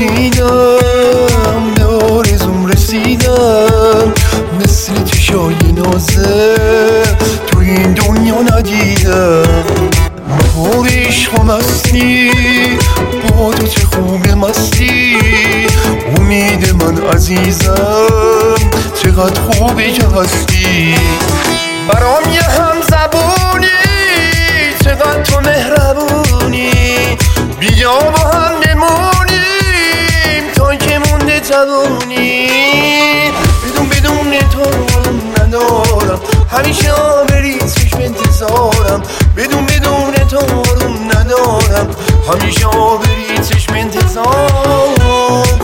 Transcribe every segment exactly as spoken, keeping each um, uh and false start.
دیدم به آرزوم رسیدم، مثل چشای نازه تو این دنیا ندیدم. بهار عشقم هستی، با تو چه خوب مستی، امید من عزیزم چقدر خوبی که هستی. برام یه هم زبونی، چقدر تو مهربونی، بیا با هم نمونیم تا که مونده جوونی. بدون بدون تو ندارم، همیشه بری چشم انتظارم. بدون بدون تو ندارم، همیشه بری چشم انتظارم.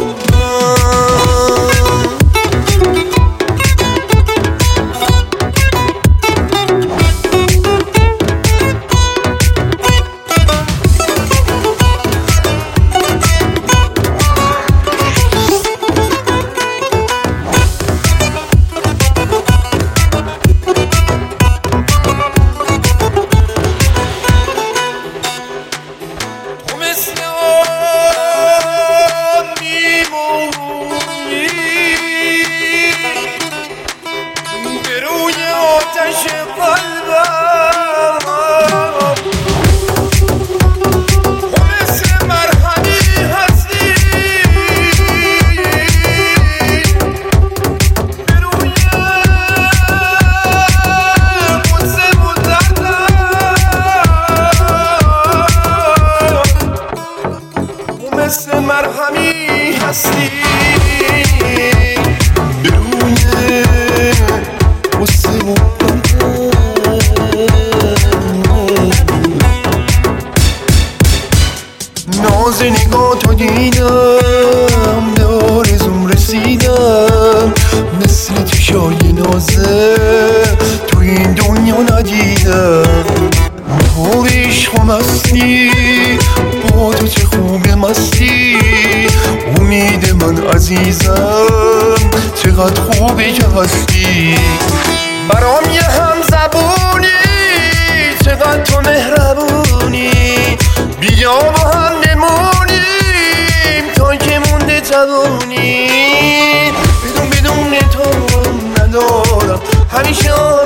مثل مرهمی هستی، برون غصه و ناز نگاه تو دیدم، به آرزوم رسیدم، مثل چشای نازه تو این دنیا ندیدم. بهار عشقم هستی، با تو چه خوب مستی، امید من عزیزم چقدر خوبی که هستی. برام یه هم زبونی، چقدر تو مهربونی، بیا با هم نمونیم تا که مونده جوونی. بدون بدون تو ندارم، همیشه